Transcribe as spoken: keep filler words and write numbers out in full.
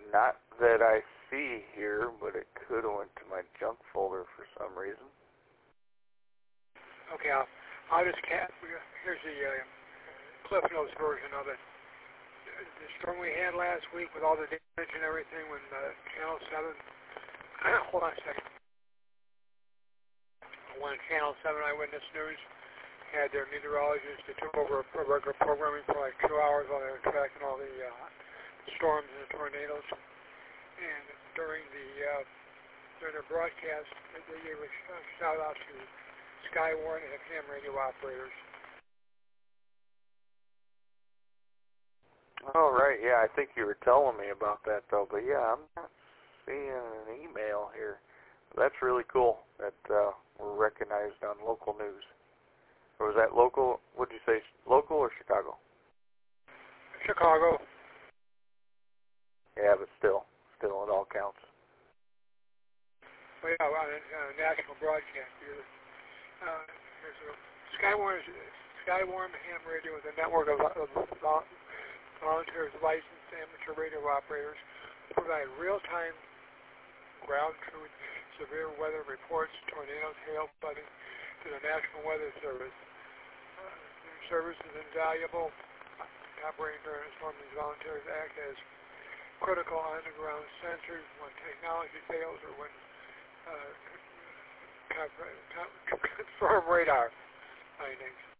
Not that I see here, but it could have went to my junk folder for some reason. Okay, I'll, I'll just cat. Here's the uh, Cliff Notes version of it. The storm we had last week with all the damage and everything when uh, Channel seven, hold on a second, when Channel seven Eyewitness News had their meteorologists that took over regular programming for like two hours while they were tracking all the uh, storms and the tornadoes. And during the uh, during their broadcast, they gave a shout out to Skywarn and ham radio operators. Oh, right, yeah, I think you were telling me about that, though, but yeah, I'm not seeing an email here. That's really cool that uh, we're recognized on local news. Or was that local, what did you say, local or Chicago? Chicago. Yeah, but still, still it all counts. Well, yeah, on a uh, national broadcast. Uh, there's a Skywarn, Skywarn ham radio with a network of, of, of volunteers, licensed amateur radio operators who provide real-time ground truth, severe weather reports, tornadoes, hail, flooding to the National Weather Service. Uh, their service is invaluable. Operating during a storm, these volunteers act as critical underground sensors when technology fails or when uh, confirm radar findings.